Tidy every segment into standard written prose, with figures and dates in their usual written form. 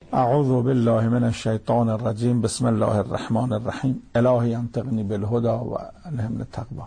اعوذ بالله من الشیطان الرجیم. بسم الله الرحمن الرحیم. الهی انطقنی بالهدى و الهمنی التقوی.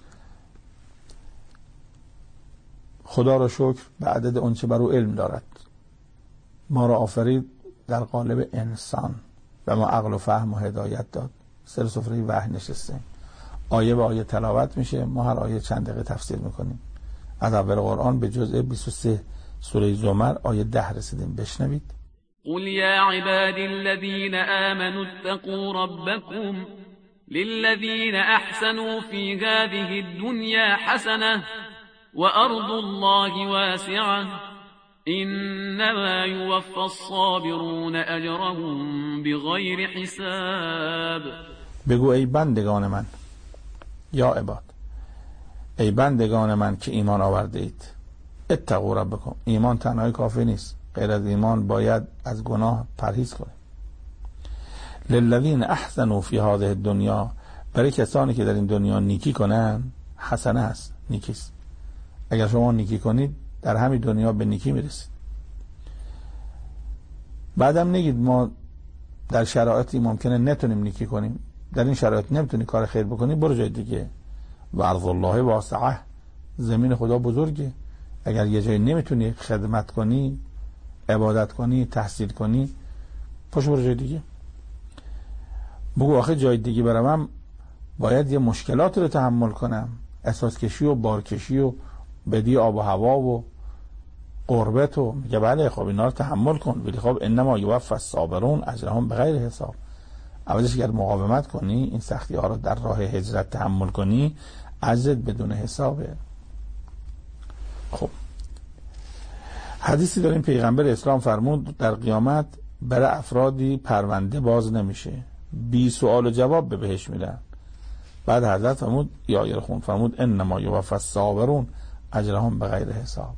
خدا را شکر به عدد اون چه بر او علم دارد. ما را آفرید در قالب انسان و ما عقل و فهم و هدایت داد. سر سفره وحی نشستیم، آیه به آیه تلاوت میشه، ما هر آیه چند دقیقه تفسیر میکنیم. از اول قرآن به جزء 23 سوره زمر آیه 10 رسیدیم. بشنوید. قل يا عبادي الذين آمنوا اتقوا ربكم للذين أحسنوا في هذه الدنيا حسنة وأرض الله واسعة إنما يوفى الصابرون أجرهم بغير حساب. بگو ای بندگان من، یا عباد، ای بندگان من که ایمان آورده اید، اتقوا ربکم. ایمان تنهایی کافی نیست، غیر از ایمان باید از گناه پرهیز کنیم. للذین احسنوا فی هذه الدنیا، برای کسانی که در این دنیا نیکی کنن، حسنه هست، نیکیست. اگر شما نیکی کنید در همین دنیا به نیکی میرسید. بعدم نگید ما در شرایطی ممکنه نتونیم نیکی کنیم. در این شرایط نمیتونی کار خیر بکنی، برو جای دیگه. و ارض الله واسعه، زمین خدا بزرگه. اگر یه جایی نمیتونی خدمت کنی، عبادت کنی، تحصیل کنی، پاشو برو جای دیگه. بگو آخه جای دیگه برم باید یه مشکلات رو تحمل کنم، اساس کشی و بارکشی و بدی آب و هوا و قربت و میگه بله خب اینا رو تحمل کن، ولی خب انما یوفی الصابرون اجرهم بغیر حساب. اولش اگر مقاومت کنی، این سختی ها رو در راه هجرت تحمل کنی، اجرت بدون حسابه. خب حدیثی داریم پیغمبر اسلام فرمود در قیامت برای افرادی پرونده باز نمیشه، بی سوال و جواب به بهش میرن. بعد حضرت فرمود یا آیه خون فرمود انما یوفی الصابرون اجرهم بغیر حساب.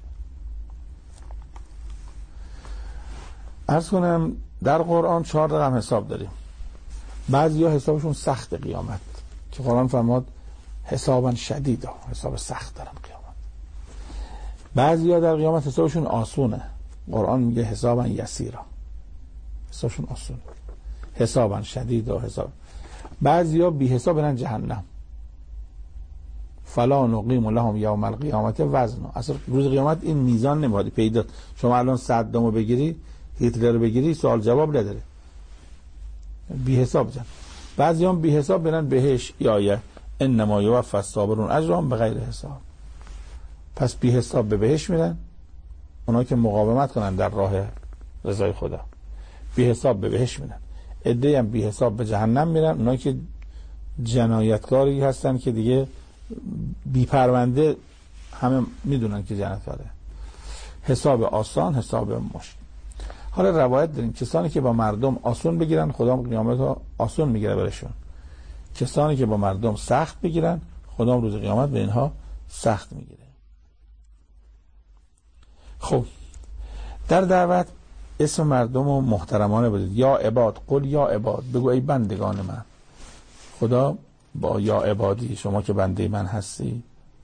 عرض کنم در قرآن 4 رقم حساب داریم. بعضی ها حسابشون سخت قیامت، که قرآن فرمود حسابا شدیدا، حساب سخت دارن قیامت. بعضی ها در قیامت حسابشون آسونه، قرآن میگه حسابا یسیرا، حسابشون آسونه. حسابا شدیدا حساب. بعضی ها بی حساب برن جهنم، فلا نقیم لهم یوم القیامت وزنا. اصلا روز قیامت این میزان نمیاد پیدا. شما الان صدامو بگیری، هیتلر رو بگیری، سوال جواب نداره، بی حساب جن. بعضی هم بی حساب برن بهش. آیه انما یوفی الصابرون اجرهم بغیر حساب. پس بی حساب به بهش میرن اونا که مقاومت کنن در راه رضای خدا، بی حساب به بهش میرن. عده‌ای هم بی حساب به جهنم میرن، اونا که جنایتکاری هستن که دیگه بی پرونده همه میدونن که جنایتکاره. حساب آسان، حساب مشکل. حالا روایت داریم کسانی که با مردم آسون بگیرن، خدا قیامت ها آسون میگیره برشون. کسانی که با مردم سخت بگیرن، خدا روز قیامت به اینها سخت میگیره. خب در دعوت اسم مردم رو محترمانه بدید. یا عباد، قل یا عباد، بگو ای بندگان من. خدا با یا عبادی، شما که بنده من هستی،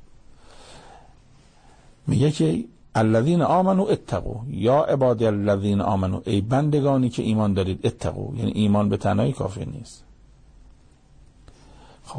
میگه که الذین آمنوا اتقوا، یا عبادی الذین آمنوا، ای بندگانی که ایمان دارید، اتقوا یعنی ایمان به تنهایی کافی نیست. خب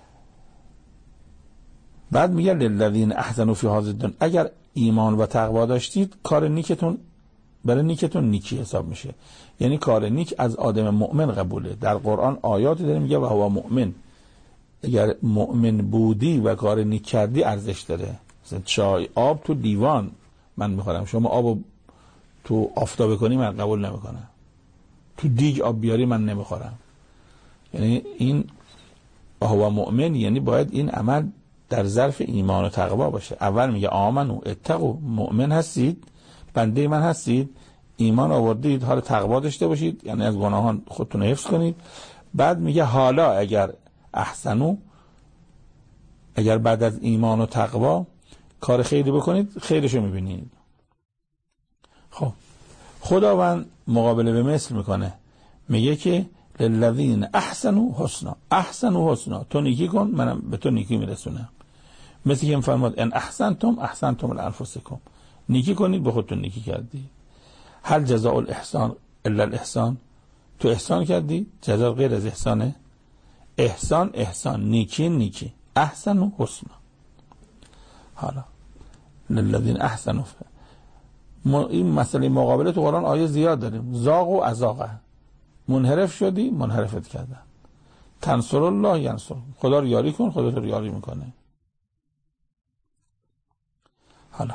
بعد میگه للذین احسنوا فی هذه الدنیا، اگر ایمان و تقوا داشتید کار نیکتون برای نیکتون نیکی حساب میشه. یعنی کار نیک از آدم مؤمن قبوله. در قرآن آیاتی داره میگه و هو مؤمن، اگر مؤمن بودی و کار نیک کردی ارزش داره. مثلا چای آب تو لیوان من میخورم، شما آب تو آفتابه کنی من قبول نمیکنم، تو دیگ آب بیاری من نمیخورم. یعنی این هو مؤمن، یعنی باید این عمل در ظرف ایمان و تقوا باشه. اول میگه آمنو اتقوا، مؤمن هستید، بنده من هستید، ایمان آوردید، حال تقوا داشته باشید، یعنی از گناهان خودتون حفظ کنید. بعد میگه حالا اگر احسنو، اگر بعد از ایمان و تقوا کار خیری بکنید، خیرشو میبینید. خب خداوند مقابله به مثل میکنه، میگه که للذین احسنوا حسنا، احسنوا حسنا، تو نیکی کن منم به تو نیکی میرسونم. مثل که فرمود ان احسنتم احسنتم لانفسکم، نیکی کنید به خودتون نیکی کردید. هل جزاء الاحسان الا الاحسان. تو احسان کردی، جزا غیر از احسانه. احسان احسان، نیکی نیکی، احسن و حسن. حالا للذین احسنوا، این مسئله مقابله تو قرآن آیه زیاد داریم. زاغ و ازاغه، منحرف شدی منحرفت کردن. تنصر الله ینصر، خدا رو یاری کن خدا رو یاری میکنه. حالا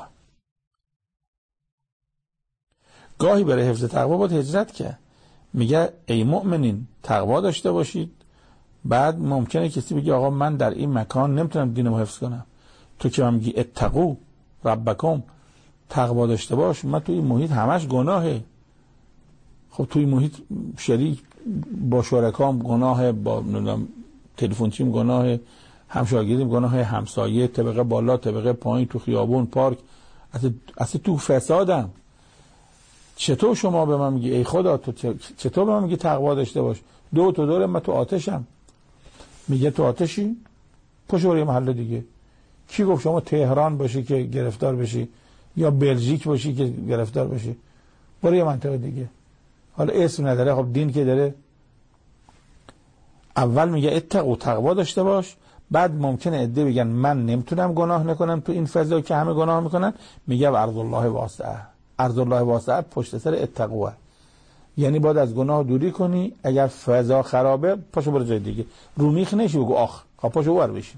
گاهی برای حفظ تقوا باید هجرت که میگه ای مؤمنین تقوا داشته باشید. بعد ممکنه کسی بگه آقا من در این مکان نمیتونم دینمو حفظ کنم. تو که من میگی اتقوا ربکم، تقوا داشته باش، من تو این محیط همش گناهه. خب تو این محیط شریک با شرکام گناهه، با تلفن چیم گناهه، همشاگردیم گناهه، همسایه، طبقه بالا طبقه پایین، تو خیابون پارک، اصلا تو فسادم. چطور شما به من میگی ای خدا تو چطور به من میگی تقوا داشته باش؟ دو تا دوره من تو آتشم. میگه تو آتشی؟ پشو برو محل دیگه. کی گفت شما تهران باشی که گرفتار بشی یا بلژیک باشی که گرفتار بشی؟ برو یه منطقه دیگه. حالا اسم نداره، خب دین که داره. اول میگه اتقوا، تقوا داشته باش. بعد ممکنه عده بگن من نمیتونم گناه نکنم تو این فضا که همه گناه میکنن. میگه ارض الله واسعه، ارض الله واسعه پشت سر اتقوا، یعنی باید از گناه دوری کنی. اگر فضا خرابه پاشو برو جای دیگه، رو میخ نشی بگو آخ پاشو ور بشی.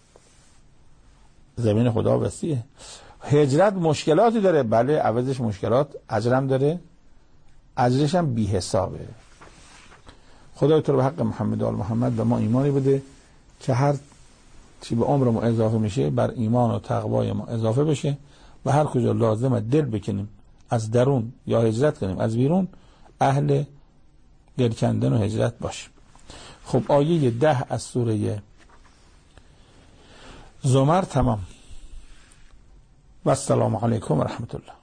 زمین خدا وسیعه. هجرت مشکلاتی داره، بله عوضش مشکلات، اجرم داره، اجرش هم بی حسابه. خدای تو رو به حق محمد و آل محمد به ما ایمانی بده که هر چی به عمرمون اضافه میشه بر ایمان و تقوای ما اضافه بشه و هر کجا لازمه دل بکنیم از درون یا هجرت کنیم از بیرون، اهل دل کندن و هجرت باشیم. خب آیه 10 از سوره زمر تمام. و السلام علیکم و رحمت الله.